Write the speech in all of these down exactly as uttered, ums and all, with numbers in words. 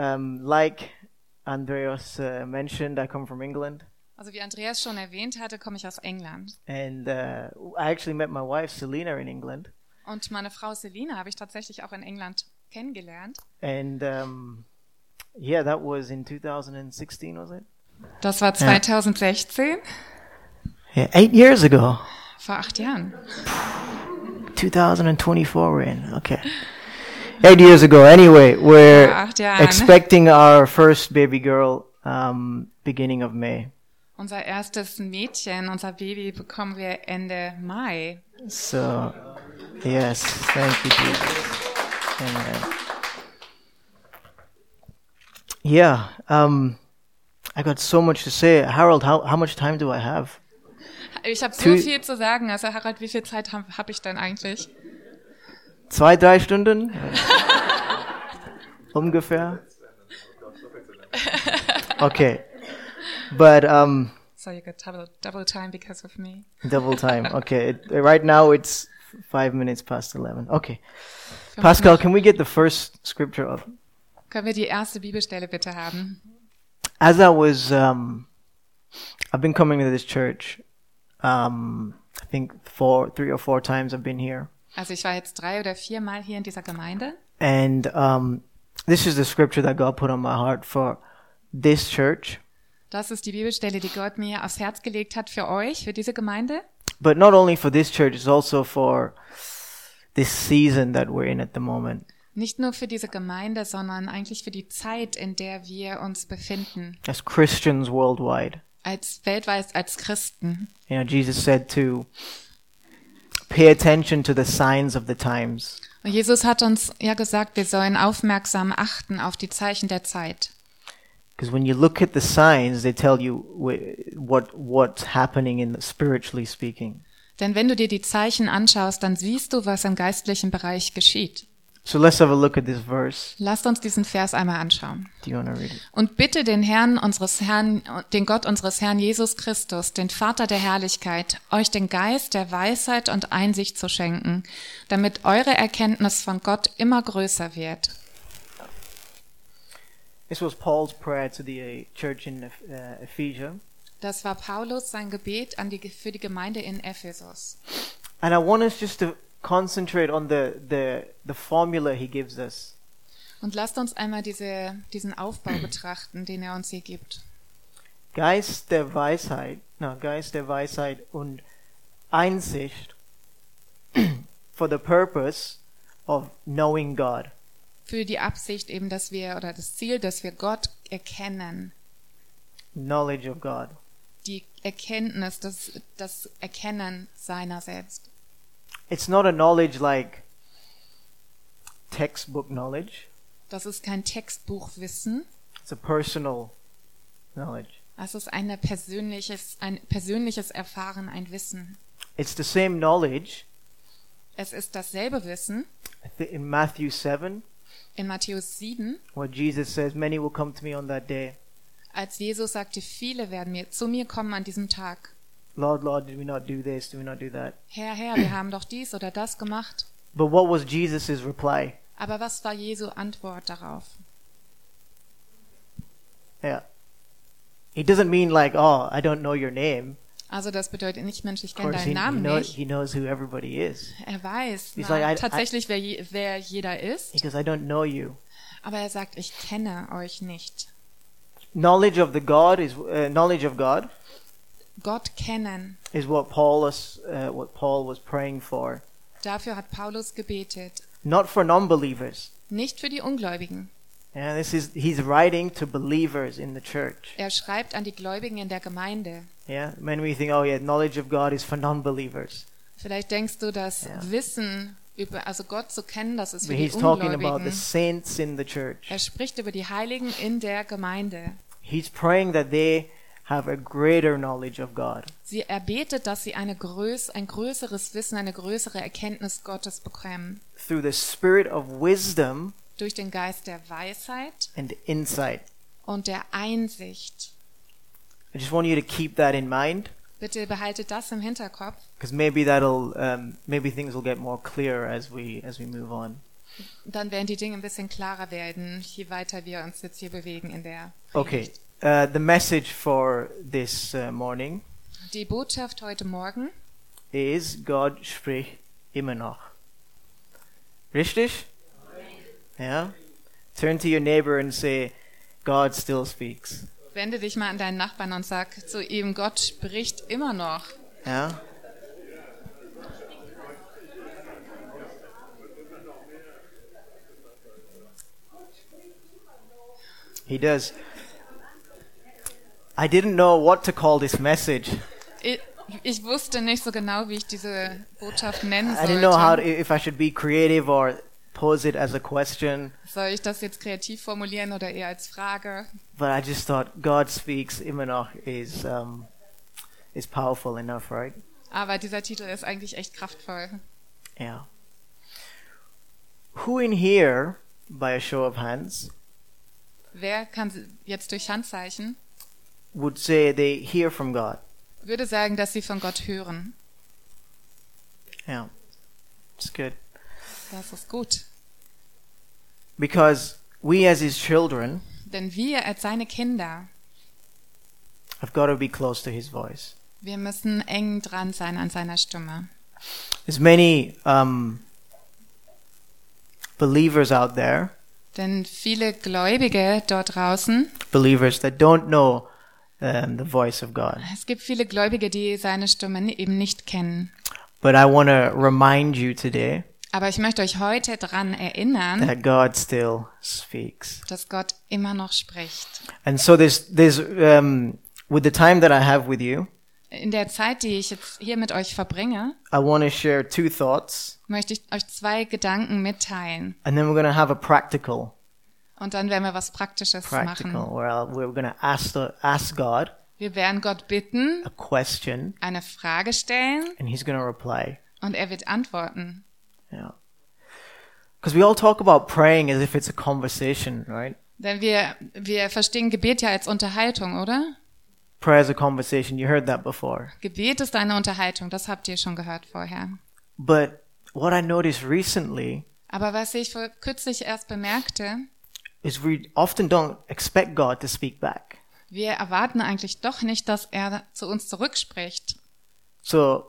um, like Andreas uh, mentioned, I come from England. Also wie Andreas schon erwähnt hatte, komme ich aus England. And uh, I actually met my wife, Selena, in England. Und meine Frau Selina habe ich tatsächlich auch in England kennengelernt. And um, yeah, that was in two thousand sixteen, was it? Das war zwanzig sechzehn, Yeah, eight years ago. vor acht Jahren. twenty twenty-four we're in. Okay. Eight years ago. Anyway, we're Vor acht Jahren. expecting our first baby girl um, beginning of May. Unser erstes Mädchen, unser Baby, bekommen wir Ende Mai. So, yes, thank you, Jesus. Amen. Yeah, um, I got so much to say. Harold, how, how much time do I have? Ich habe so Two- viel zu sagen. Also Harald, wie viel Zeit habe hab ich denn eigentlich? Zwei, drei Stunden? Ungefähr? Okay. But, um, So you got double, double time because of me. double time. Okay. It, right now it's five minutes past eleven. Okay. Pascal, can we get the first scripture up? Können wir die erste Bibelstelle bitte haben? As I was, um, I've been coming to this church, um, I think four, three or four times I've been here. Also ich war jetzt drei oder vier Mal hier in dieser Gemeinde. And, um, this is the scripture that God put on my heart for this church. Das ist die Bibelstelle, die Gott mir aufs Herz gelegt hat für euch, für diese Gemeinde. But not only for this church, it's also for this season that we're in at the moment. Nicht nur für diese Gemeinde, sondern eigentlich für die Zeit, in der wir uns befinden. As Christians worldwide. Als weltweit, als Christen. You know, Jesus said to pay attention to the signs of the times. Und Jesus hat uns ja gesagt, wir sollen aufmerksam achten auf die Zeichen der Zeit. Because when you look at the signs, they tell you wh- what what's happening in spiritually speaking. Denn wenn du dir die Zeichen anschaust, dann siehst du, was im geistlichen Bereich geschieht. So let's have a look at this verse. Lasst uns diesen Vers einmal anschauen. Do you want to read it? Und bitte den Herrn unseres Herrn, den Gott unseres Herrn Jesus Christus, den Vater der Herrlichkeit, euch den Geist der Weisheit und Einsicht zu schenken, damit eure Erkenntnis von Gott immer größer wird. This was Paul's prayer to the uh, church in uh, Ephesus. Das war Paulus sein Gebet an die, für die Gemeinde in Ephesus. And I want us just to concentrate on the, the, the formula he gives us. Und lasst uns einmal diese, diesen Aufbau betrachten, den er uns hier gibt. Geist der Weisheit, no, Geist der Weisheit und Einsicht for the purpose of knowing God. Für die Absicht eben, dass wir, oder das Ziel, dass wir Gott erkennen. Knowledge of God. Die Erkenntnis, das, das Erkennen seiner selbst. It's not a knowledge like textbook knowledge. Das ist kein Textbuchwissen. It's a personal knowledge. Es ist eine persönliches, ein persönliches Erfahren, ein Wissen. It's the same knowledge Es ist dasselbe Wissen in Matthew seven, in Matthäus sieben, where Jesus says, many will come to me on that day. als Jesus sagte, viele werden mir, zu mir kommen an diesem Tag. Lord, Lord, did we not do this? Did we not do that? Herr, Herr, wir haben doch dies oder das gemacht. But what was Jesus' reply? Aber was war Jesu Antwort darauf? Yeah. He doesn't mean like, oh, I don't know your name. Also das bedeutet nicht, Mensch, ich Of kenne course, he, deinen he, Namen know, nicht. he knows who everybody is. Er weiß He's na, like, I- tatsächlich, wer, je, wer jeder ist. He goes, I don't know you. Aber er sagt, ich kenne euch nicht. Knowledge of the God is uh, knowledge of God Gott kennen. is what Paul was uh, what Paul was praying for. Dafür hat Paulus gebetet. Not for non-believers. Nicht für die Ungläubigen. Yeah, this is he's writing to believers in the church. Er schreibt an die Gläubigen in der Gemeinde. Yeah, when we think, oh yeah, knowledge of God is for non-believers. Vielleicht denkst du, dass Ja. Wissen über, also Gott zu kennen, das ist für But die he's talking about the Ungläubigen. saints in the church. Er spricht über die Heiligen in der Gemeinde. He's praying that they have a greater knowledge of God. Sie erbetet, dass sie eine größ, ein größeres Wissen, eine größere Erkenntnis Gottes bekommen. Through the spirit of wisdom Durch den Geist der Weisheit and insight. und der Einsicht. I just want you to keep that in mind, Bitte behaltet das im Hinterkopf, because maybe that'll um, maybe things will get more clear as we as we move on. Dann werden die Dinge ein bisschen klarer werden, je weiter wir uns jetzt hier bewegen in der Okay. Predigt. Uh, the message for this uh, morning Die Botschaft heute Morgen is Gott spricht immer noch. Richtig? Yeah. Turn to your neighbor and say, God still speaks. Wende dich mal an deinen Nachbarn und sag zu ihm, Gott spricht immer noch. Yeah. He does. I didn't know what to call this message. Ich, ich wusste nicht so genau, wie ich diese Botschaft nennen I didn't know how to, sollte. if I should be creative or pose it as a question. Soll ich das jetzt kreativ formulieren oder eher als Frage? But I just thought God speaks immer noch is um, is powerful enough, right? Aber dieser Titel ist eigentlich echt kraftvoll. Yeah. Who in here, by a show of hands, Wer kann jetzt durch Handzeichen would say they hear from God? würde sagen, dass sie von Gott hören? Yeah, it's good. Das ist gut. Because we as His children Denn wir als seine Kinder, have got to be close to His voice. wir müssen eng dran sein an seiner Stimme. There's many um, believers out there, Denn viele Gläubige dort draußen, believers that don't know um, the voice of God. es gibt viele Gläubige, die seine Stimme eben nicht kennen. But I want to remind you today Aber ich möchte euch heute daran erinnern, that God still speaks. dass Gott immer noch spricht. And so there's, there's um, with the time that I have with you, In der Zeit, die ich jetzt hier mit euch verbringe, I want to share two thoughts, möchte ich euch zwei Gedanken mitteilen. and then we're going to have a practical, Und dann werden wir was Praktisches practical, machen. where I'll, we're going to ask the, ask God Wir werden Gott bitten, a question, eine Frage stellen and He's going to reply. und er wird antworten. Yeah, because we all talk about praying as if it's a conversation, right? Denn wir, wir verstehen Gebet ja als Unterhaltung, oder? Prayer is a conversation. You heard that before. Gebet ist eine Unterhaltung, das habt ihr schon gehört vorher. But what I noticed recently Aber was ich vor kürzlich erst bemerkte, is we often don't expect God to speak back. wir erwarten eigentlich doch nicht, dass er zu uns zurückspricht. So,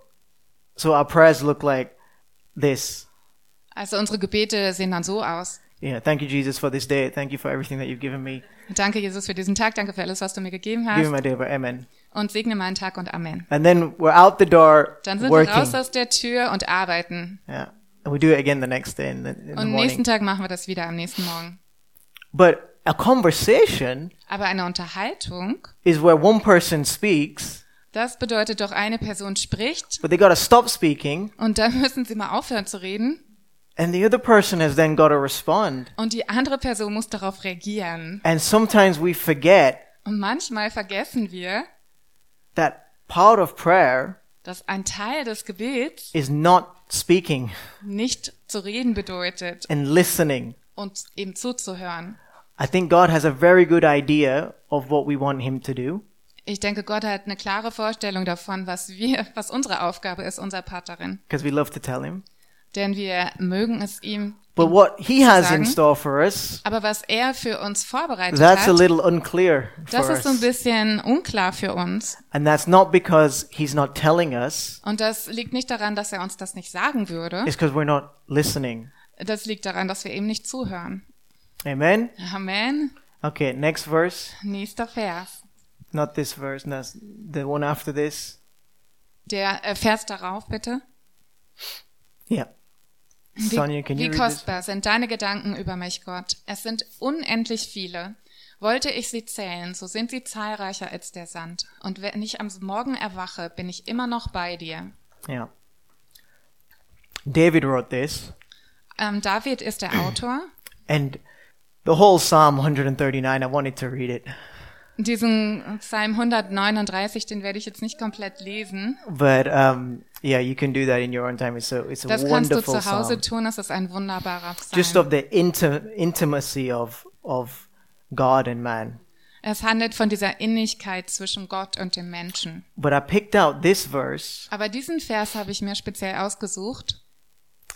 so our prayers look like this. Also unsere Gebete sehen dann so aus. Yeah, thank you, Jesus, for this day. Thank you for everything that you've given me. Danke, Jesus, für diesen Tag. Danke für alles, was du mir gegeben Give me hast. my day, but amen. Und segne meinen Tag und Amen. And then we're out the door Dann sind wir working. raus aus der Tür und arbeiten. Yeah, and we do it again the next day in the, in the Und am morning. nächsten Tag machen wir das wieder am nächsten Morgen. But a conversation Aber eine Unterhaltung, is where one person speaks, das bedeutet doch, eine Person spricht but they got to stop speaking, und dann müssen sie mal aufhören zu reden and the other person has then got to respond. und die andere Person muss darauf reagieren. And sometimes we forget Und manchmal vergessen wir, that part of prayer dass ein Teil des Gebets is not speaking nicht zu reden bedeutet and listening. und eben zuzuhören. I think God has a very good idea of what we want Him to do. Ich denke, Gott hat eine klare Vorstellung davon, was wir, was unsere Aufgabe ist, unser Part darin. Because we love to tell Him. Denn wir mögen es ihm. But what He has in sagen. store for us, Aber was er für uns vorbereitet that's a hat, little unclear das for ist so ein us. bisschen unklar für uns. And that's not because He's not telling us, Und das liegt nicht daran, dass er uns das nicht sagen würde. it's because we're not listening. Das liegt daran, dass wir ihm nicht zuhören. Amen? Amen. Okay, next verse. Nächster Vers. Not this verse, no, the one after this. Der äh, Vers darauf, bitte. Yeah. Wie, Sonia, can you wie read this? kostbar sind deine Gedanken über mich, Gott. Es sind unendlich viele. Wollte ich sie zählen, so sind sie zahlreicher als der Sand. Und wenn ich am Morgen erwache, bin ich immer noch bei dir. Yeah. David wrote this, Ähm, David ist der Autor. and the whole Psalm one thirty-nine, I wanted to read it. Diesen Psalm hundertneununddreißig, den werde ich jetzt nicht komplett lesen. But um, yeah, you can do that in your own time. It's a, it's a Das kannst du wonderful zu Hause psalm. tun, das ist ein wunderbarer Just Psalm. of the inti- intimacy of of God and man. Es handelt von dieser Innigkeit zwischen Gott und dem Menschen. But I picked out this verse Aber diesen Vers habe ich mir speziell ausgesucht,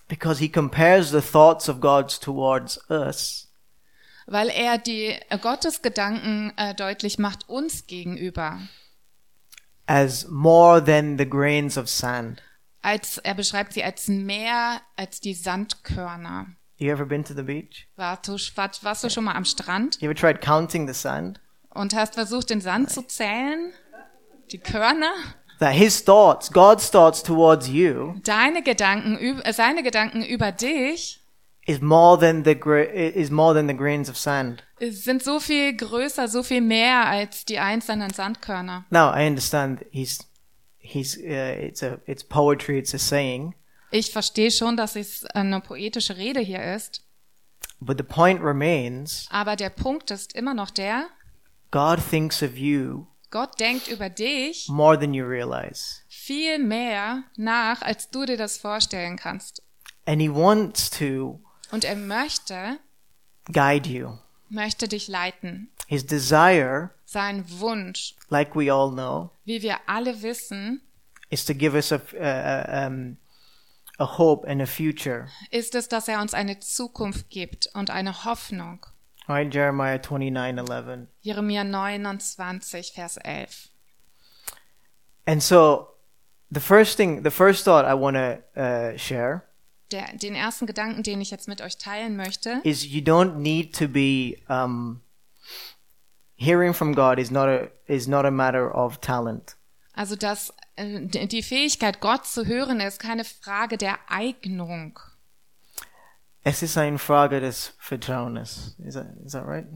because he compares the thoughts of God towards us Weil er die äh, Gottesgedanken äh, deutlich macht uns gegenüber. as more than the grains of sand. Als, er beschreibt sie als mehr als die Sandkörner. You ever been to the beach? Warst du, warst, warst du schon mal am Strand You ever tried counting the sand? und hast versucht, den Sand zu zählen? Die Körner? That his thoughts, God's thoughts towards you, Deine Gedanken, üb- äh, seine Gedanken über dich is more than the gra- is more than the grains of sand. sind so viel größer, so viel mehr als die einzelnen Sandkörner. Now I understand he's he's uh, it's a it's poetry, it's a saying, Ich verstehe schon, dass es eine poetische Rede hier ist, but the point remains: aber der Punkt ist immer noch der, God thinks of you Gott denkt über dich more than you realize, viel mehr nach, als du dir das vorstellen kannst. and he wants to Und er möchte, guide you. möchte dich leiten. His desire, Sein Wunsch, like we all know, wie wir alle wissen, is to give us a uh, um, a hope and a future. ist es, dass er uns eine Zukunft gibt und eine Hoffnung. All right, Jeremiah twenty-nine eleven. Jeremia neunundzwanzig, Vers elf. And so, the first thing, the first thought I want to uh, share Der, den ersten Gedanken, den ich jetzt mit euch teilen möchte, is you don't need to be um, hearing from God is not a is not a matter of talent. also dass äh, die Fähigkeit, Gott zu hören, ist keine Frage der Eignung. Es ist eine Frage des Vertrauens. Is that is that right?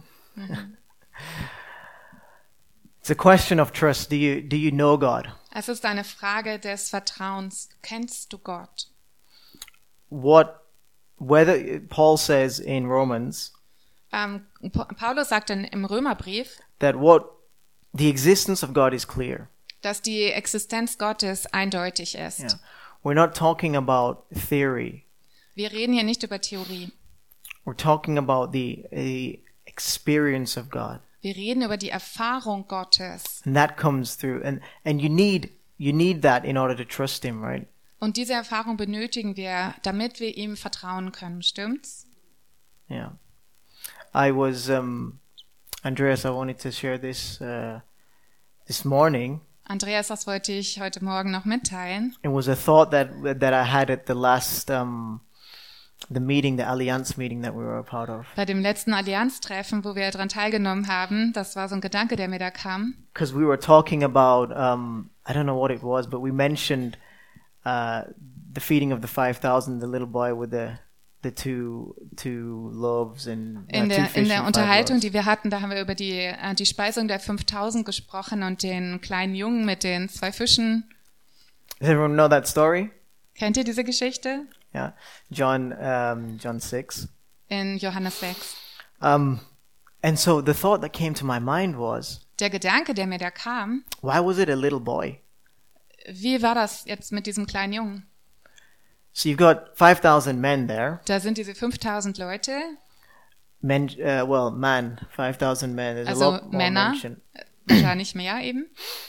It's a question of trust. Do you do you know God? Es ist eine Frage des Vertrauens. Kennst du Gott? What whether Paul says in Romans Ähm, Pa- Paulus sagt in, im Römerbrief, that what the existence of God is clear. dass die Existenz Gottes eindeutig ist. Yeah. We're not talking about theory. Wir reden hier nicht über Theorie. We're talking about the, the experience of God. Wir reden über die Erfahrung Gottes. And that comes through and and you need you need that in order to trust him, right? Und diese Erfahrung benötigen wir, damit wir ihm vertrauen können. Stimmt's? Yeah. I was um Andreas, I wanted to share this uh this morning. Andreas, das wollte ich heute Morgen noch mitteilen. It was a thought that that I had at the last um the meeting, the Allianz meeting that we were a part of. Bei dem letzten Allianztreffen, wo wir daran teilgenommen haben, das war so ein Gedanke, der mir da kam. Because we were talking about um I don't know what it was, but we mentioned uh the feeding of the five thousand, the little boy with the the two two loaves and uh, In two der, fish in der and five Unterhaltung, loaves. die wir hatten, da haben wir über die, äh, die Speisung der fünftausend gesprochen und den kleinen Jungen mit den zwei Fischen. Does everyone know that story? Kennt ihr diese Geschichte? Yeah, John um John six. In Johannes sechs. Um and so the thought that came to my mind was, Der Gedanke, der mir da kam, why was it a little boy? wie war das jetzt mit diesem kleinen Jungen? So you've got five thousand men there. Da sind diese fünftausend Leute, Men, uh, well, man, five thousand men. There's Also a lot more Männer. mentioned. wahrscheinlich mehr eben.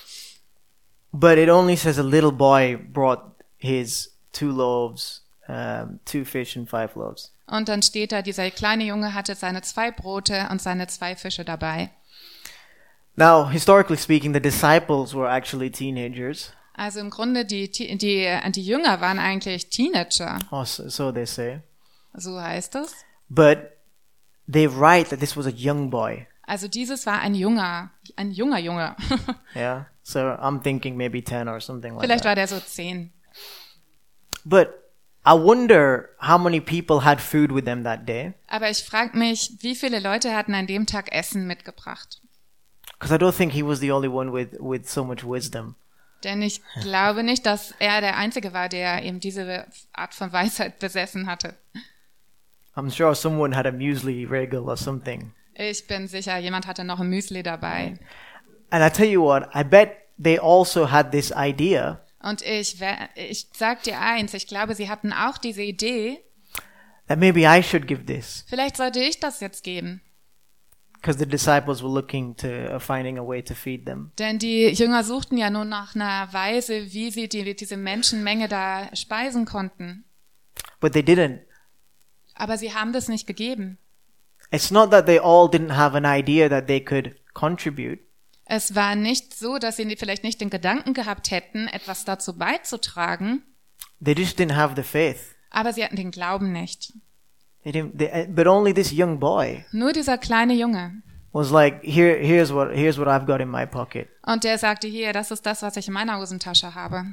But it only says a little boy brought his two loaves, um, two fish and five loaves. Und dann steht da, dieser kleine Junge hatte seine zwei Brote und seine zwei Fische dabei. Now, historically speaking, the disciples were actually teenagers. Also im Grunde, die, die, die, die Jünger waren eigentlich Teenager, Or so, so they say. so heißt es. But they write that this was a young boy. Also dieses war ein junger, ein junger Junge. Yeah. So I'm thinking maybe ten or something like Vielleicht that. war der so zehn. But I wonder how many people had food with them that day. Aber ich frage mich, wie viele Leute hatten an dem Tag Essen mitgebracht? Because I don't think he was the only one with, with so much wisdom. Denn ich glaube nicht, dass er der Einzige war, der eben diese Art von Weisheit besessen hatte. I'm sure someone had a muesli regal or something. Ich bin sicher, jemand hatte noch ein Müsli dabei. And I tell you what, I bet they also had this idea Und ich, we- ich sag dir eins, ich glaube, sie hatten auch diese Idee, that maybe I should give this. vielleicht sollte ich das jetzt geben. Because the disciples were looking to uh, finding a way to feed them. Denn die Jünger suchten ja nun nach einer Weise, wie sie die, diese Menschenmenge da speisen konnten. But they didn't. Aber sie haben das nicht gegeben. It's not that they all didn't have an idea that they could contribute. Es war nicht so, dass sie vielleicht nicht den Gedanken gehabt hätten, etwas dazu beizutragen, They just didn't have the faith. aber sie hatten den Glauben nicht. They didn't, they, but only this young boy Nur dieser kleine Junge. was like, here, here's what, here's what I've got in my pocket. Und der sagte, hier, das ist das, was ich in meiner Hosentasche habe.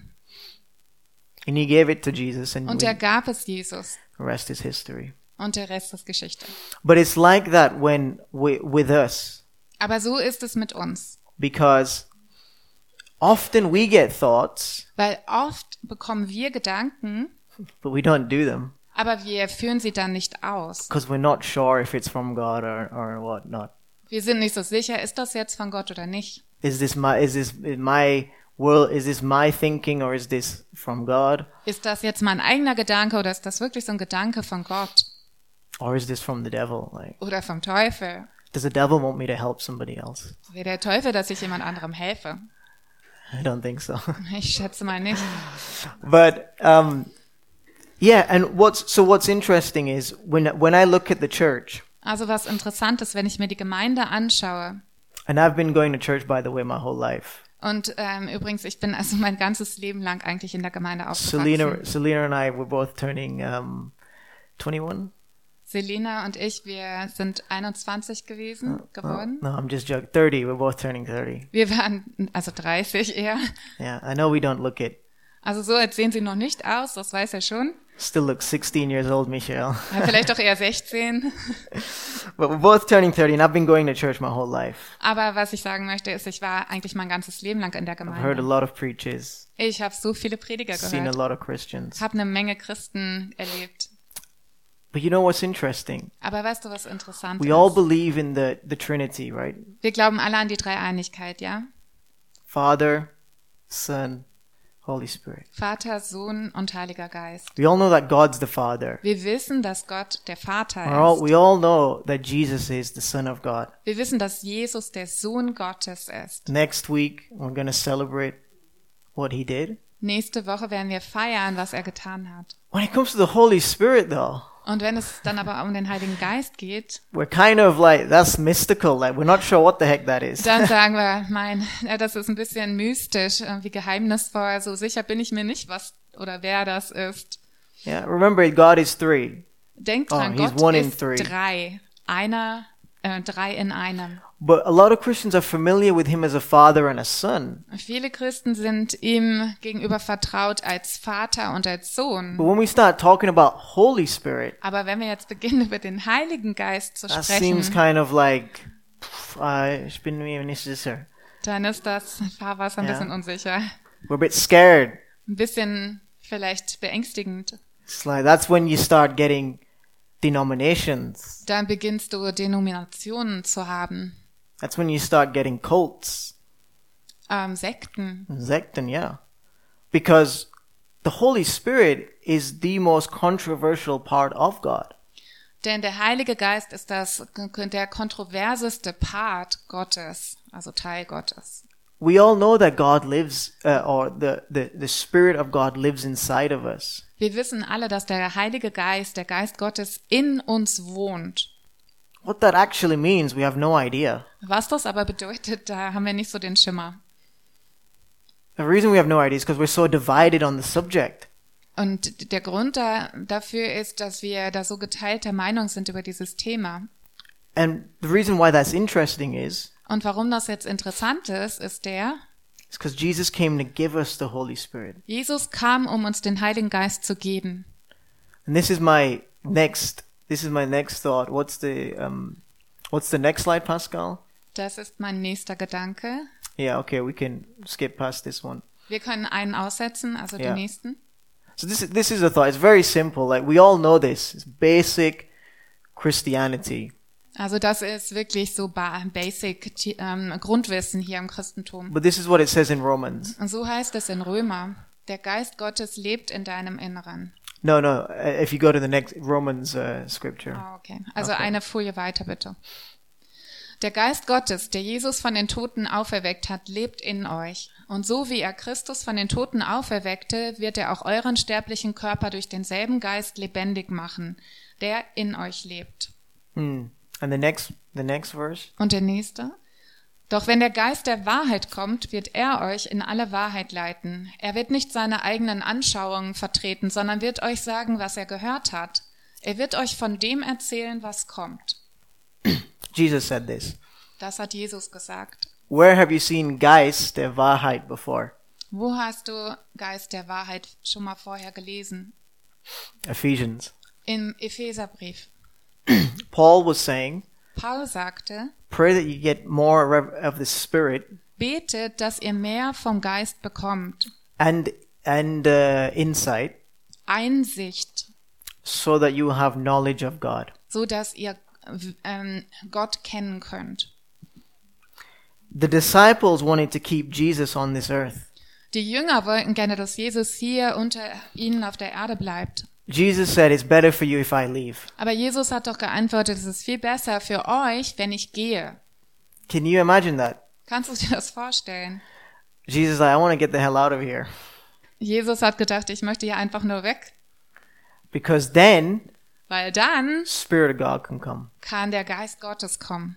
And he gave it to Jesus, and Und we, er gab es Jesus. the rest is history. Und der Rest ist Geschichte. But it's like that when we, with us, Aber so ist es mit uns. because often we get thoughts, Weil oft bekommen wir Gedanken, but we don't do them aber wir führen sie dann nicht aus. because we're not sure if it's from God or, or whatnot. Wir sind nicht so sicher, ist das jetzt von Gott oder nicht? Is this my, is this my world, is this my thinking or is this from God? Ist das jetzt mein eigener Gedanke oder ist das wirklich so ein Gedanke von Gott Or is this from the devil? Like, oder vom Teufel? does the devil want me to help somebody else? Will der Teufel, dass ich jemand anderem helfe? I don't think so. Ich schätze mal nicht. But um, yeah, and what's so what's interesting is when when I look at the church, Also was interessant ist, wenn ich mir die Gemeinde anschaue. and I've been going to church by the way my whole life. Und ähm, übrigens, ich bin also mein ganzes Leben lang eigentlich in der Gemeinde Selena, aufgewachsen. Selena and I were both turning um, twenty-one. Selina und ich, wir sind einundzwanzig gewesen, geworden. No, I'm just joking. thirty. We're both turning thirty. Wir waren also dreißig eher. Yeah, I know we don't look it. Also so als sehen sie noch nicht aus, das weiß er schon. Still look sixteen years old, Michelle. Ja, vielleicht auch eher sechzehn. But we're both turning thirty, and I've been going to church my whole life. Aber was ich sagen möchte, ist, ich war eigentlich mein ganzes Leben lang in der I've heard a Gemeinde. lot of preachers, Ich habe so viele Prediger seen a gehört, lot of Christians. habe eine Menge Christen erlebt. But you know what's interesting? Aber weißt du, was interessant We all ist? believe in the, the Trinity, right? Wir glauben alle an die Dreieinigkeit, ja? Father, Son, Holy Spirit. Vater, Sohn und Heiliger Geist. We all know that God's the Father. Wir wissen, dass Gott der Vater We're all, ist. we all know that Jesus is the Son of God. Wir wissen, dass Jesus der Sohn Gottes ist. Next week, we're going to celebrate what he did. Nächste Woche werden wir feiern, was er getan hat. When it comes to the Holy Spirit, though, Und wenn es dann aber um den Heiligen Geist geht, we're kind of like, that's mystical. Like, we're not sure what the heck that is. dann sagen wir, mein, ja, das ist ein bisschen mystisch, irgendwie geheimnisvoll. So sicher bin ich mir nicht, was oder wer das ist. Yeah, remember, God is three. Denkt Oh, dran, he's Gott one in ist three. drei. Einer, äh, drei in einem. But a lot of Christians are familiar with him as a father and a son. Viele Christen sind ihm gegenüber vertraut als Vater und als Sohn. But when we start talking about Holy Spirit, Aber wenn wir jetzt beginnen, über den Heiligen Geist zu that sprechen, seems kind of like, pff, uh, ich bin mir nicht sicher. dann ist das Fahrwasser ein Ja. bisschen unsicher. We're a bit scared. Ein bisschen vielleicht beängstigend. It's like, that's when you start getting denominations. Dann beginnst du Denominationen zu haben. That's when you start getting cults. Ähm, Sekten. Zekten, yeah. Because the Holy Spirit is the most controversial part of God. Denn der Heilige Geist ist das, der kontroverseste Part Gottes, also Teil Gottes. We all know that God lives, uh, or the, the, the Spirit of God lives inside of us. Wir wissen alle, dass der Heilige Geist, der Geist Gottes in uns wohnt. What that actually means, we have no idea. Was das aber bedeutet, da haben wir nicht so den Schimmer. The reason we have no idea is because we're so divided on the subject. Und der Grund da, dafür ist, dass wir da so geteilter Meinung sind über dieses Thema. And the reason why that's interesting is, Und warum das jetzt interessant ist, ist der, is because Jesus came to give us the Holy Spirit. Jesus kam, um uns den Heiligen Geist zu geben. And this is my next, this is my next thought. What's the, um, what's the next slide, Pascal? Das ist mein nächster Gedanke. Yeah, okay, we can skip past this one. Wir können einen aussetzen, also Ja. den nächsten. So this is, this is a thought. It's very simple. Like, we all know this. It's basic Christianity. Also das ist wirklich so ba- basic t- ähm, Grundwissen hier im Christentum. But this is what it says in Romans. Und so heißt es in Römer, der Geist Gottes lebt in deinem Inneren. No, no, uh, if you go to the next Romans uh, scripture. Ah, okay. Also Okay. eine Folie weiter bitte. Der Geist Gottes, der Jesus von den Toten auferweckt hat, lebt in euch. Und so wie er Christus von den Toten auferweckte, wird er auch euren sterblichen Körper durch denselben Geist lebendig machen, der in euch lebt. Hmm. And the next, the next verse. Und der nächste? Doch wenn der Geist der Wahrheit kommt, wird er euch in alle Wahrheit leiten. Er wird nicht seine eigenen Anschauungen vertreten, sondern wird euch sagen, was er gehört hat. Er wird euch von dem erzählen, was kommt. Jesus said this. Das hat Jesus gesagt. Where have you seen Geist der Wahrheit before? Wo hast du Geist der Wahrheit schon mal vorher gelesen? Ephesians. Im Epheserbrief. Paul was saying, Paul sagte, pray that you get more rev- of the Spirit betet, dass ihr mehr vom Geist bekommt. and and uh, insight, Einsicht, so that you have knowledge of God. so dass ihr ähm, Gott kennen könnt. The disciples wanted to keep Jesus on this earth. Die Jünger wollten gerne, dass Jesus hier unter ihnen auf der Erde bleibt. Jesus said, it's better for you if I leave. Aber Jesus hat doch geantwortet, es ist viel besser für euch, wenn ich gehe. Can you imagine that? Kannst du dir das vorstellen? Jesus is like, I want to get the hell out of here. Jesus hat gedacht, ich möchte hier einfach nur weg, Because then, weil dann Spirit of God can come. kann der Geist Gottes kommen.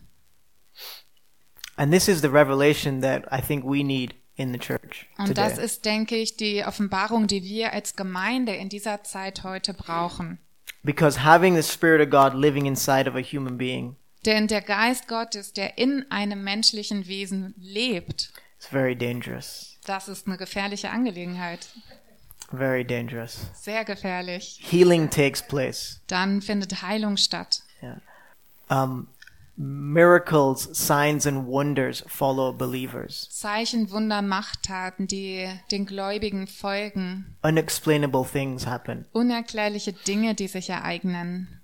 And this is the revelation that I think we need in the church Und das today. ist, denke ich, die Offenbarung, die wir als Gemeinde in dieser Zeit heute brauchen. Because having the Spirit of God living inside of a human being Denn der Geist Gottes, der in einem menschlichen Wesen lebt, is very dangerous. das ist eine gefährliche Angelegenheit. Very dangerous. Sehr gefährlich. Healing takes place. Dann findet Heilung statt. Yeah. Um, miracles, signs and wonders follow believers. Zeichen, Wunder, Machttaten, die den Gläubigen folgen. Unexplainable things happen. Unerklärliche Dinge, die sich ereignen.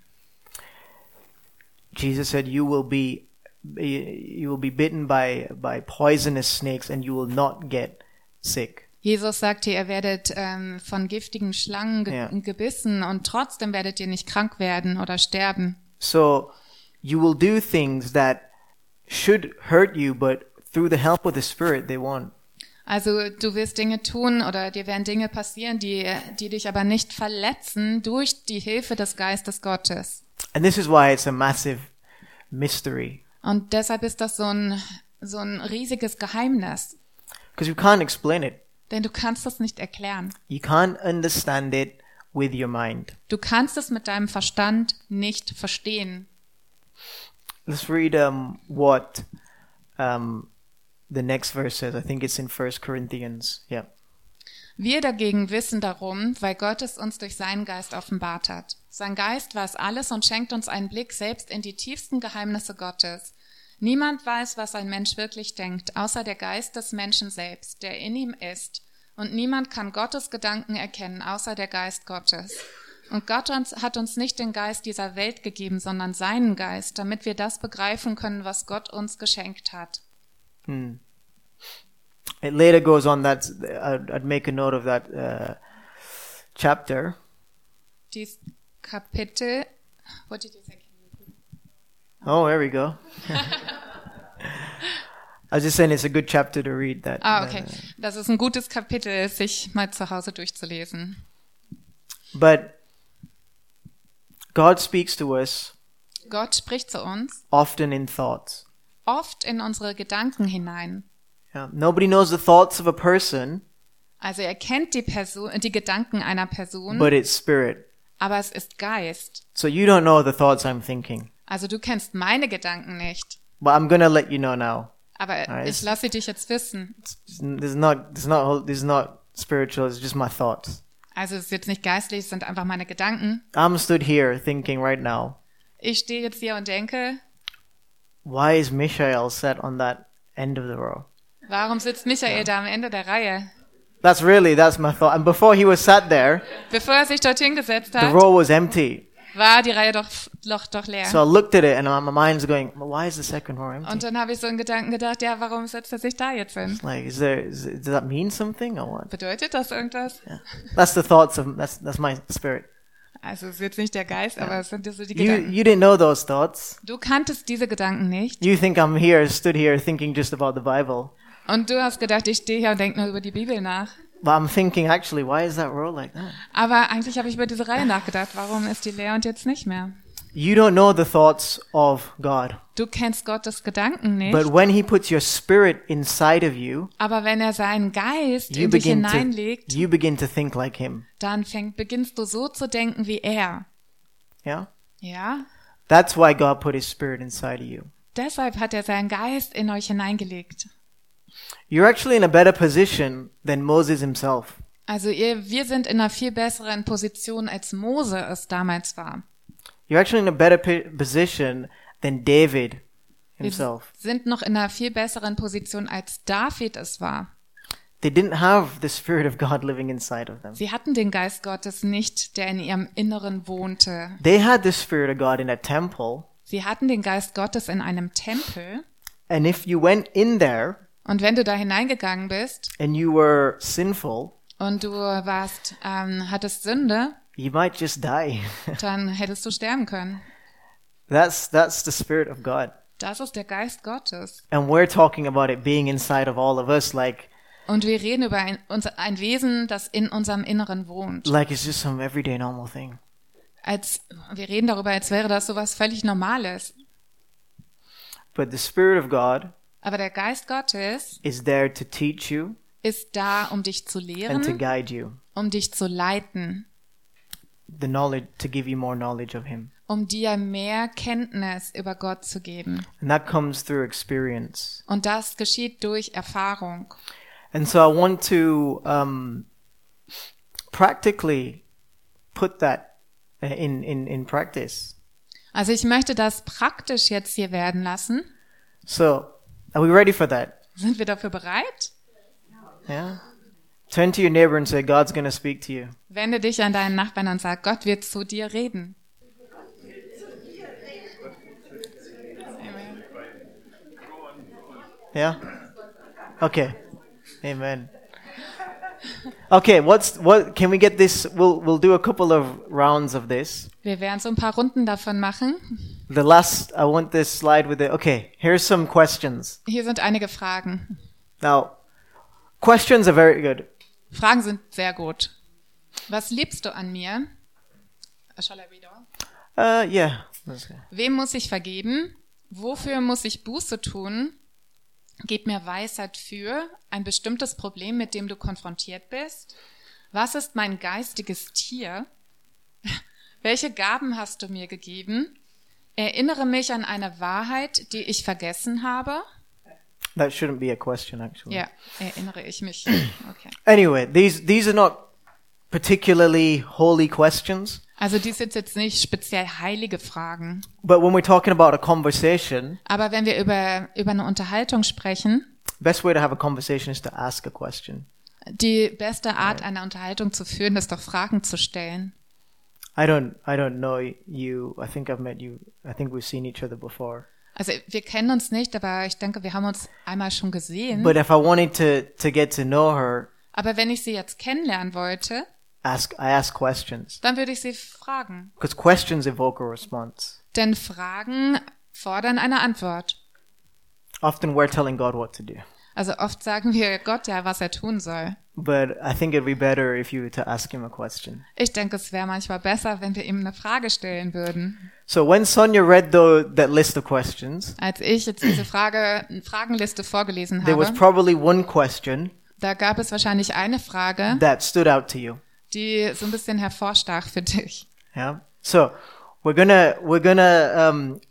Jesus said, "You will be, you will be bitten by by poisonous snakes, and you will not get sick." Jesus sagte, ihr werdet ähm, von giftigen Schlangen ge Ja. gebissen und trotzdem werdet ihr nicht krank werden oder sterben. So, you will do things that should hurt you, but through the help of the Spirit, they won't. Also du wirst Dinge tun oder dir werden Dinge passieren, die, die dich aber nicht verletzen durch die Hilfe des Geistes Gottes. And this is why it's a massive mystery, Und deshalb ist das so ein, so ein riesiges Geheimnis, because you can't explain it. denn du kannst das nicht erklären. You can't understand it with your mind. Du kannst es mit deinem Verstand nicht verstehen. Let's read um, what um, the next verse says. I think it's in First Corinthians. Yeah. Wir dagegen wissen darum, weil Gott es uns durch seinen Geist offenbart hat. Sein Geist weiß alles und schenkt uns einen Blick selbst in die tiefsten Geheimnisse Gottes. Niemand weiß, was ein Mensch wirklich denkt, außer der Geist des Menschen selbst, der in ihm ist. Und niemand kann Gottes Gedanken erkennen, außer der Geist Gottes. Und Gott uns, hat uns nicht den Geist dieser Welt gegeben, sondern seinen Geist, damit wir das begreifen können, was Gott uns geschenkt hat. Hmm. It later goes on that I'd, I'd make a note of that uh, chapter. Dies Kapitel, what did you say? Oh, there we go. I was just saying it's a good chapter to read that. Ah, okay. uh, Das ist ein gutes Kapitel, sich mal zu Hause durchzulesen. but God speaks to us Gott spricht zu uns often in thoughts. oft in unsere Gedanken hinein. Yeah. Nobody knows the thoughts of a person, Also er kennt die Person, die Gedanken einer Person, but it's spirit. aber es ist Geist. So you don't know the thoughts I'm thinking. Also du kennst meine Gedanken nicht, But I'm gonna let you know now. aber Nice. ich lasse dich jetzt wissen. It's, this is not. This is not. This is not spiritual. It's just my thoughts. Also es ist jetzt nicht geistlich, es sind einfach meine Gedanken. I'm stood here thinking right now. Ich stehe jetzt hier und denke, Why is Mishael sat on that end of the row? warum sitzt Michael da am Ende der Reihe? That's really that's my thought. And before he was sat there, Bevor er sich dorthin gesetzt the hat, row was empty. war die Reihe doch, doch, doch leer. So I looked at it, and my mind's going, well, why is the second row empty? Und dann habe ich so in Gedanken gedacht, ja, warum setzt er sich da jetzt hin? Like, is there? Is, does that mean something or what? Bedeutet das irgendwas? Yeah. That's the thoughts of that's that's my spirit. Also es ist jetzt nicht der Geist, aber es sind so die You, Gedanken. you didn't know those thoughts. Du kanntest diese Gedanken nicht. You think I'm here, stood here thinking just about the Bible. Und du hast gedacht, ich stehe hier und denke nur über die Bibel nach. But I'm thinking, actually, why is that row like that? Aber eigentlich habe ich über diese Reihe nachgedacht. Warum ist die leer und jetzt nicht mehr? You don't know the thoughts of God. Du kennst Gottes Gedanken nicht. But when he puts your spirit inside of you, Aber wenn er seinen Geist you in dich begin to, hineinlegt, you begin to think like him. dann fäng, beginnst du so zu denken wie er. Yeah? Ja? That's why God put his spirit inside of you. Deshalb hat er seinen Geist in euch hineingelegt. You're actually in a better position than Moses himself. Also ihr, wir sind in einer viel besseren Position, als Mose es damals war. You're actually in a better p- position than David himself. Wir sind noch in einer viel besseren Position, als David es war. They didn't have the Spirit of God living inside of them. Sie hatten den Geist Gottes nicht, der in ihrem Inneren wohnte. They had the Spirit of God in a temple, Sie hatten den Geist Gottes in einem Tempel. and if you went in there Und wenn du da hineingegangen bist and you were sinful, und du warst, ähm, hattest Sünde, you might just die. dann hättest du sterben können. That's that's the Spirit of God. Das ist der Geist Gottes. And we're talking about it being inside of all of us, like Und wir reden über ein, unser, ein Wesen, das in unserem Inneren wohnt. like it's just some everyday normal thing. Als, wir reden darüber, als wäre das sowas völlig Normales. But the Spirit of God Aber der Geist Gottes is there to teach you ist da, um dich zu and to lehren, guide you, um dich zu leiten, the knowledge to give you more knowledge of Him, um dir mehr Kenntnis über Gott zu geben. and that comes through experience. Und das geschieht durch Erfahrung. And so I want to um, practically put that in, in, in practice. Also ich möchte das praktisch jetzt hier werden lassen. So, are we ready for that? Sind wir dafür bereit? Yeah? Turn to your neighbor and say, God's going to speak to you. Wende dich an deinen Nachbarn und sag, Gott wird zu dir reden. Amen. Yeah? Okay. Amen. Okay, what's what can we get this we'll we'll do a couple of rounds of this. Wir werden so ein paar Runden davon machen. The last I want this slide with the okay, here's some questions. Hier sind einige Fragen. Now, questions are very good. Fragen sind sehr gut. Was liebst du an mir? Shall I read on? Uh yeah. That's good. Wem muss ich vergeben? Wofür muss ich Buße tun? Gib mir Weisheit für ein bestimmtes Problem, mit dem du konfrontiert bist. Was ist mein geistiges Tier? Welche Gaben hast du mir gegeben? Erinnere mich an eine Wahrheit, die ich vergessen habe. That shouldn't be a question actually. Ja, erinnere ich mich. Okay. Anyway, these these are not particularly holy questions, Also dies sind jetzt nicht speziell heilige Fragen. but when we're talking about a conversation, Aber wenn wir über, über eine Unterhaltung sprechen, best way to have a conversation is to ask a question. die beste Art, eine Unterhaltung zu führen, ist doch Fragen zu stellen. I don't I don't know you. I think I've met you. I think we've seen each other before. Also wir kennen uns nicht, aber ich denke, wir haben uns einmal schon gesehen. But if I wanted to to get to know her, Aber wenn ich sie jetzt kennenlernen wollte, ask I ask questions dann würde ich sie fragen. because questions evoke a response. Denn Fragen fordern eine Antwort. Often we're telling God what to do, Also oft sagen wir Gott ja, was er tun soll. but I think it'd be better if you were to ask him a question. Ich denke, es wäre manchmal besser, wenn wir ihm eine Frage stellen würden. So when Sonia read the, that list of questions, Als ich jetzt diese Frage, Fragenliste vorgelesen there was habe, probably one question da gab es wahrscheinlich eine Frage, that stood out to you. die so ein bisschen hervorstach für dich. Yeah. So we're gonna we're gonna um.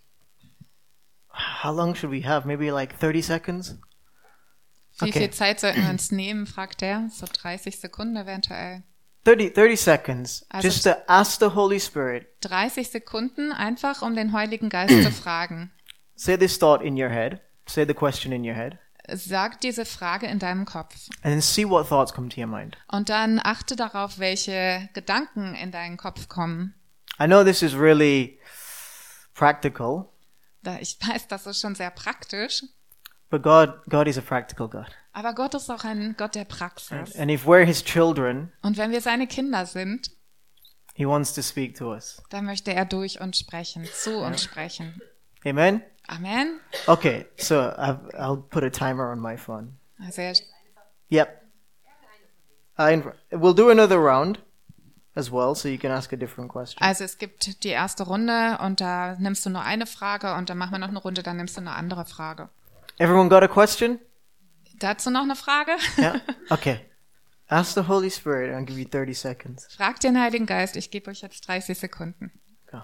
How long should we have? Maybe like thirty seconds. Wie Okay. viel Zeit sollten wir uns nehmen, fragt er. So dreißig Sekunden eventuell. thirty, thirty seconds, Also- just to ask the Holy Spirit. dreißig Sekunden einfach, um den Heiligen Geist zu fragen. Say this thought in your head. Say the question in your head. Sag diese Frage in deinem Kopf. And then see what thoughts come to your mind. Und dann achte darauf, welche Gedanken in deinen Kopf kommen. I know this is really practical, Da ich weiß, das ist schon sehr praktisch. but God, God is a practical God. Aber Gott ist auch ein Gott der Praxis. And if we're His children, Und wenn wir seine Kinder sind, He wants to speak to us. Da möchte er durch uns sprechen, zu uns sprechen. Amen? Amen. Okay, so I've, I'll put a timer on my phone. Also er, Yep. I inv- we'll do another round as well, so you can ask a different question. also es gibt die erste Runde und da nimmst du nur eine Frage und dann machen wir noch eine Runde, dann nimmst du eine andere Frage. Everyone got a question? Dazu noch eine Frage? Yeah? Okay. Ask the Holy Spirit. I'll give you thirty seconds. Fragt den Heiligen Geist, ich gebe euch jetzt dreißig Sekunden. Go.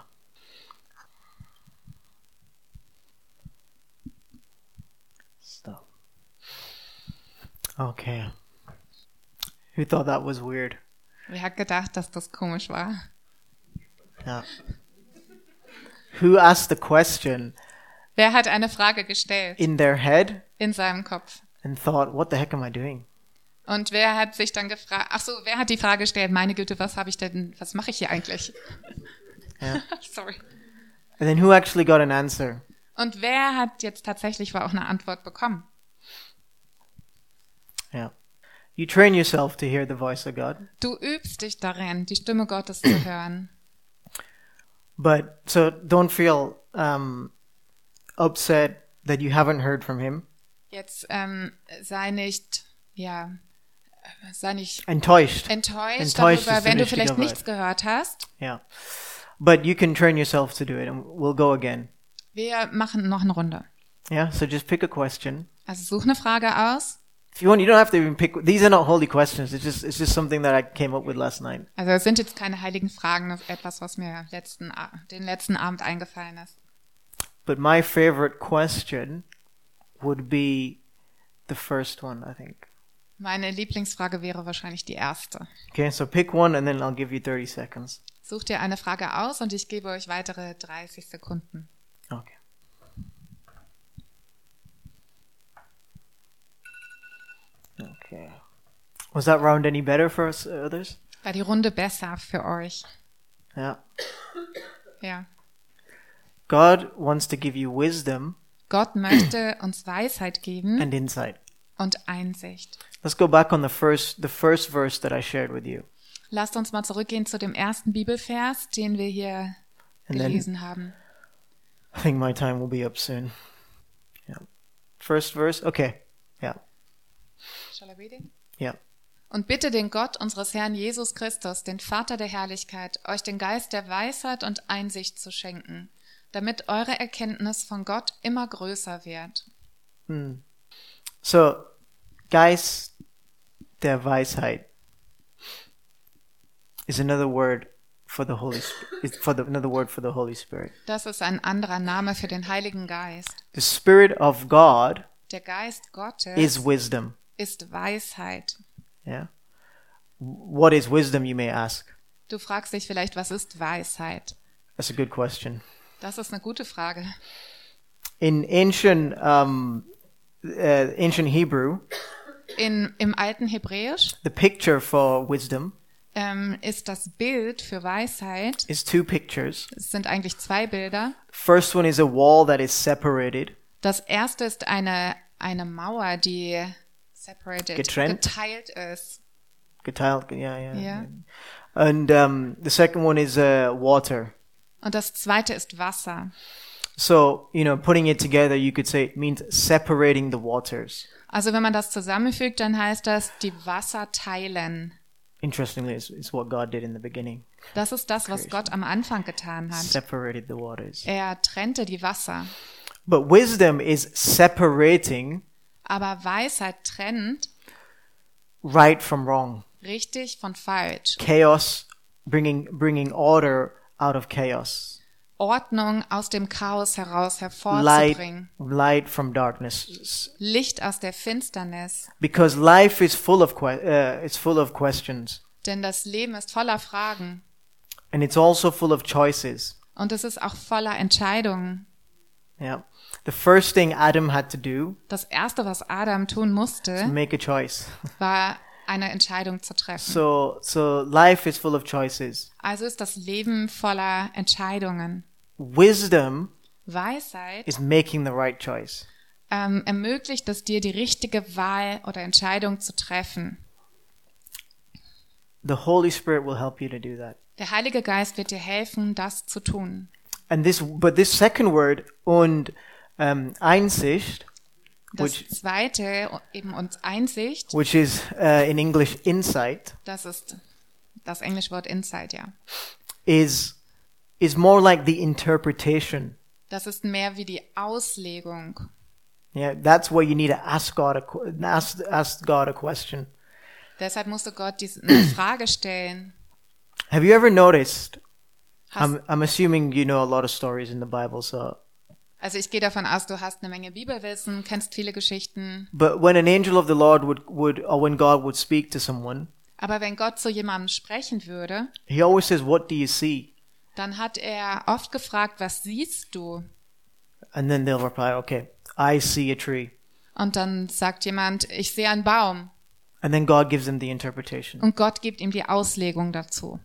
Stop. Okay. Who thought that was weird? Wer hat gedacht, dass das komisch war? Yeah. Who asked the question Wer hat eine Frage gestellt in their head in seinem Kopf? and thought, what the heck am I doing? Und wer hat sich dann gefragt, ach so, wer hat die Frage gestellt, meine Güte, was habe ich denn, was mache ich hier eigentlich? Yeah. Sorry. And then who actually got an answer? Und wer hat jetzt tatsächlich auch eine Antwort bekommen? Yeah. You train yourself to hear the voice of God. Du übst dich darin, die Stimme Gottes zu hören. But so don't feel um, upset that you haven't heard from him. Jetzt ähm, sei nicht, ja, äh, sei nicht Enttäuscht. enttäuscht, Enttäuscht darüber, ist der wenn du richtige vielleicht Wort. nichts gehört hast. Yeah. But you can train yourself to do it and we'll go again. Wir machen noch eine Runde. Yeah. So just pick a question. Also such eine Frage aus. If you want, you don't have to even pick. These are not holy questions. It's just it's just something that I came up with last night. Also es sind jetzt keine heiligen Fragen, das ist etwas, was mir letzten, A- den letzten Abend eingefallen ist. But my favorite question would be the first one, I think. Meine Lieblingsfrage wäre wahrscheinlich die erste. Okay. So pick one and then I'll give you thirty seconds. Such dir eine Frage aus und ich gebe euch weitere dreißig Sekunden. Okay. Okay. Was that round any better for us uh, others? War die Runde besser für euch? Yeah. Ja. God wants to give you wisdom Gott möchte uns Weisheit geben and insight. und Einsicht. Let's go back on the first the first verse that I shared with you. Lasst uns mal zurückgehen zu dem ersten Bibelvers, den wir hier And then gelesen haben. I think my time will be up soon. Yeah. First verse. Okay. Yeah. Shall I read it? Yeah. Und bitte den Gott unseres Herrn Jesus Christus, den Vater der Herrlichkeit, euch den Geist der Weisheit und Einsicht zu schenken, damit eure Erkenntnis von Gott immer größer wird. Hmm. So, Geist der Weisheit is another word for the Holy Spirit. Is for the another word for the Holy Spirit. Das ist ein anderer Name für den Heiligen Geist. The Spirit of God Der Geist Gottes is wisdom. ist Weisheit. Yeah. What is wisdom, you may ask? Du fragst dich vielleicht, was ist Weisheit? That's a good question. Das ist eine gute Frage. In ancient um, uh, ancient Hebrew, In, Im alten Hebräisch the picture for wisdom ähm, ist das Bild für Weisheit, is two pictures. es sind eigentlich zwei Bilder. First one is a wall that is separated, Das erste ist eine, eine Mauer, die separated, Getrennt. geteilt ist. getiled. Yeah, yeah. Ja. And um, the second one is uh, water. Und das zweite ist Wasser. So, you know, putting it together, you could say it means separating the waters. Also wenn man das zusammenfügt, dann heißt das, die Wasser teilen. Interestingly, it's, it's what God did in the beginning. Das ist das, was Gott am Anfang getan hat. Separated the waters. Er trennte die Wasser. But wisdom is separating Aber Weisheit trennt right from wrong. richtig von falsch. Chaos, bringing bringing order out of chaos. Ordnung aus dem Chaos heraus Light, hervorzubringen. light from darkness. Licht aus der Finsternis. Because life is full of que- uh, it's full of questions, Denn das Leben ist voller Fragen. and it's also full of choices. Und es ist auch voller Entscheidungen. Yeah. The first thing Adam had to do Das Erste, was Adam tun musste, make a choice. war eine Entscheidung zu treffen. So so life is full of choices. Also ist das Leben voller Entscheidungen. Wisdom Weisheit is making the right choice. ähm, ermöglicht es dir, die richtige Wahl oder Entscheidung zu treffen. The Holy Spirit will help you to do that. Der Heilige Geist wird dir helfen, das zu tun. And this, but this second word, und um, Einsicht, Das which, zweite, eben uns Einsicht, which is uh, in English insight, das ist das englische Wort Insight, ja. is is more like the interpretation. Das ist mehr wie die Auslegung. Yeah, that's where you need to ask God a que- ask ask God a question. Deshalb musste Gott diese eine Frage stellen. Have you ever noticed? Hast, I'm I'm assuming you know a lot of stories in the Bible, so. also ich gehe davon aus, du hast eine Menge Bibelwissen, kennst viele Geschichten. But when an angel of the Lord would would or when God would speak to someone, Aber wenn Gott zu jemandem sprechen würde, He always says, "What do you see?" dann hat er oft gefragt, was siehst du? And then they'll reply, "Okay, I see a tree." Und dann sagt jemand, ich sehe einen Baum. And then God gives them the interpretation. Und Gott gibt ihm die Auslegung dazu.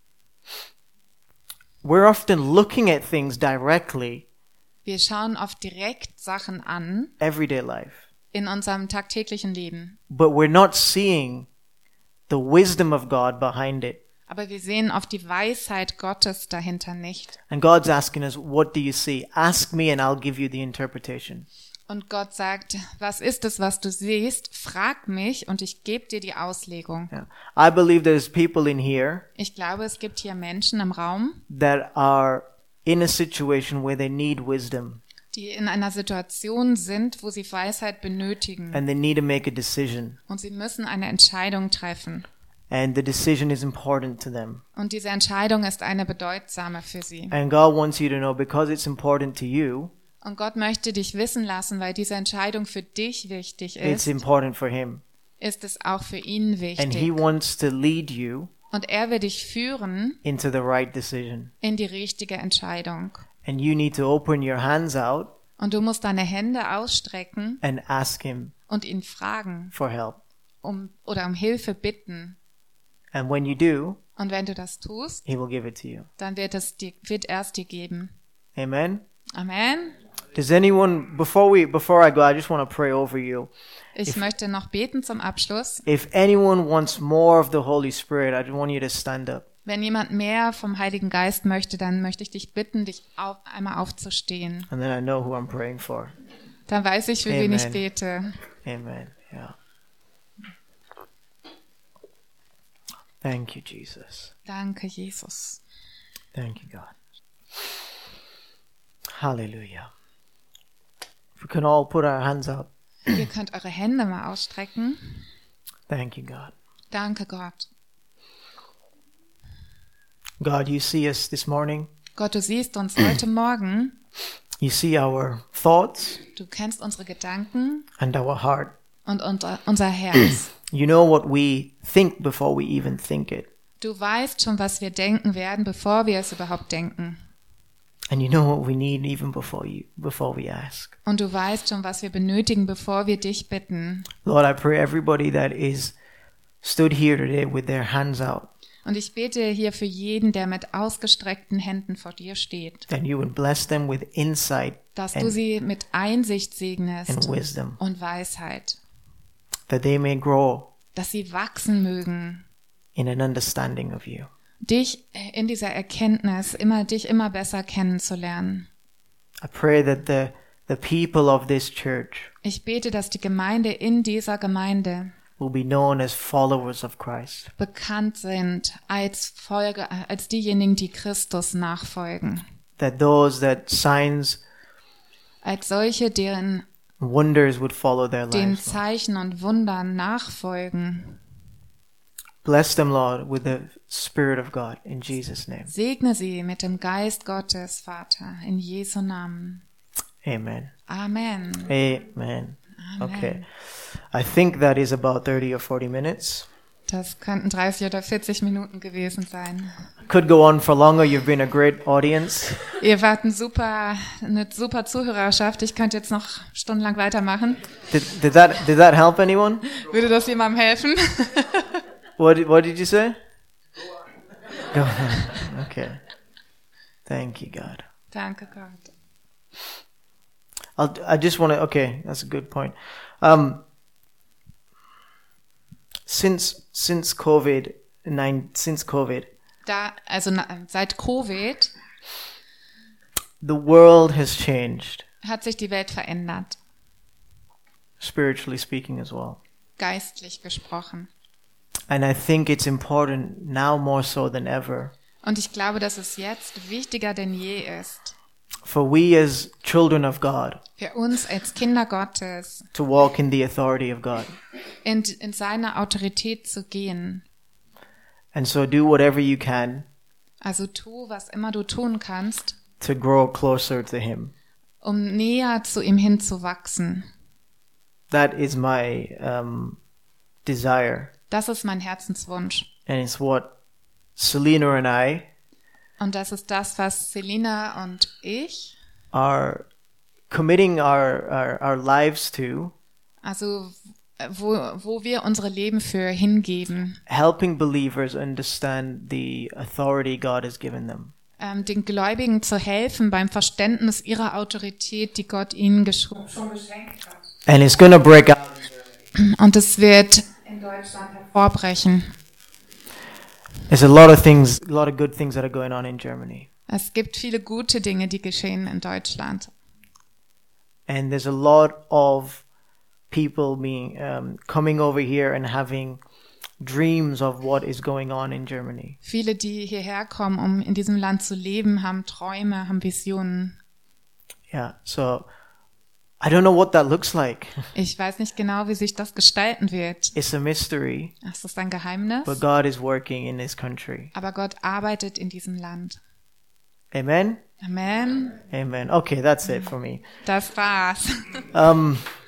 We're often looking at things directly, Wir schauen oft direkt Sachen an everyday life, in unserem tagtäglichen Leben. but we're not seeing the wisdom of God behind it. Aber wir sehen oft die Weisheit Gottes dahinter nicht. And God's asking us, "What do you see? Ask me and I'll give you the interpretation." Und Gott sagt, was ist es, was du siehst? Frag mich und ich gebe dir die Auslegung. Yeah. I believe there's people in here Ich glaube, es gibt hier Menschen im Raum, that are in a situation where they need wisdom die in einer Situation sind, wo sie Weisheit benötigen. and they need to make a decision. Und sie müssen eine Entscheidung treffen. And the decision is important to them. Und diese Entscheidung ist eine bedeutsame für sie. And God wants you to know, because it's important to you, Und Gott möchte dich wissen lassen, weil diese Entscheidung für dich wichtig it's ist, important for Him. ist es auch für ihn And He wichtig. wants to lead you Und er will dich führen into the right decision. in die richtige Entscheidung. And you need to open your hands out Und du musst deine Hände ausstrecken and ask Him und ihn fragen for help. um, oder um Hilfe bitten. And when you do, Und wenn du das tust, He will give it to you. dann wird, es dir, wird er es dir geben. Amen? Amen. Does anyone, before we, before I go, I just want to pray over you. Ich If- möchte noch beten zum Abschluss. If anyone wants more of the Holy Spirit, I just want you to stand up. Wenn jemand mehr vom Heiligen Geist möchte, dann möchte ich dich bitten, dich auf, einmal aufzustehen. And then I know who I'm praying for. Dann weiß ich, für wen ich Amen. bete. Amen. Yeah. Thank you, Jesus. Danke, Jesus. Thank you, God. Hallelujah. If we can all put our hands up. Ihr könnt eure Hände mal ausstrecken. Thank you, God. Danke, Gott. God, you see us this morning. Gott, du siehst uns heute Morgen. You see our thoughts Du kennst unsere Gedanken and our heart. und unser, unser Herz. You know what we think before we even think it. Du weißt schon, was wir denken werden, bevor wir es überhaupt denken. And you know what we need even before you before we ask. Und du weißt schon, was wir benötigen, bevor wir dich bitten. Lord, I pray everybody that is stood here today with their hands out, Und ich bete hier für jeden, der mit ausgestreckten Händen vor dir steht, that you would bless them with insight dass du and, sie mit Einsicht and segnest wisdom, und Weisheit, that they may grow dass sie wachsen mögen, in an understanding of you. dich in dieser Erkenntnis, immer dich immer besser kennenzulernen. I pray that the the people of this church Ich bete, dass die Gemeinde in dieser Gemeinde will be known as followers of Christ, bekannt sind als Folge, als diejenigen, die Christus nachfolgen, that those that signs als solche, deren and wonders would follow their den lives. Lord. Zeichen und Wundern nachfolgen. Bless them, Lord, with the Spirit of God in Jesus' name. Segne sie mit dem Geist Gottes, Vater, in Jesu Namen. Amen. Amen. Amen. Amen. Okay. I think that is about thirty or forty minutes. Das könnten dreißig oder vierzig Minuten gewesen sein. Could go on for longer. You've been a great audience. Ihr wart ein super, eine super Zuhörerschaft. Ich könnte jetzt noch stundenlang weitermachen. Did, did that did that help anyone? Würde das jemandem helfen? What did, what did you say? Go on. Okay. Thank you, God. Danke Gott. I'll, I just want to. Okay, that's a good point. Um, since since COVID nine since COVID, Da, also na, seit Covid the world has changed, hat sich die Welt verändert, spiritually speaking as well. geistlich gesprochen. And I think it's important now more so than ever Und ich glaube, dass es jetzt wichtiger denn je ist, for we as children of God für uns als Kinder Gottes to walk in the authority of God. in, in seine Autorität zu gehen. And so do whatever you can Also tu, was immer du tun kannst, to grow closer to Him. um näher zu ihm hinzuwachsen. That is my um, desire. Das ist mein Herzenswunsch. And it's what Selena and I Und das ist das, was Selina und ich, are committing our, our, our lives to, also wo, wo wir unsere Leben für hingeben, helping believers understand the authority God has given them. ähm, den Gläubigen zu helfen beim Verständnis ihrer Autorität, die Gott ihnen gesch- schon geschenkt hat. And it's going to break out. Und es wird in Deutschland hervorbrechen. There's a lot of things, a lot of good things that are going on in Germany. Es gibt viele gute Dinge, die geschehen in Deutschland. And there's a lot of people being um, coming over here and having dreams of what is going on in Germany. Viele, die hierher kommen, um in diesem Land zu leben, haben Träume, haben Visionen. Yeah, so I don't know what that looks like. Ich weiß nicht genau, wie sich das gestalten wird. It's a mystery, Das ist ein Geheimnis. but God is working in this country. Aber Gott arbeitet in diesem Land. Amen? Amen. Amen. Okay, that's it for me. Das war's. Um,